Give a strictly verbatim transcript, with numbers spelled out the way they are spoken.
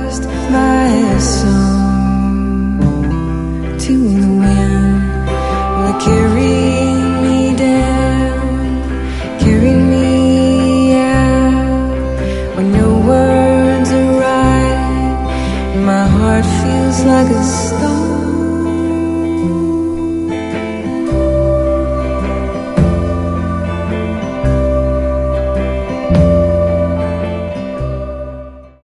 lost my song to the wind. Will it carry me down, carry me out when no words are right? My heart feels like a stone.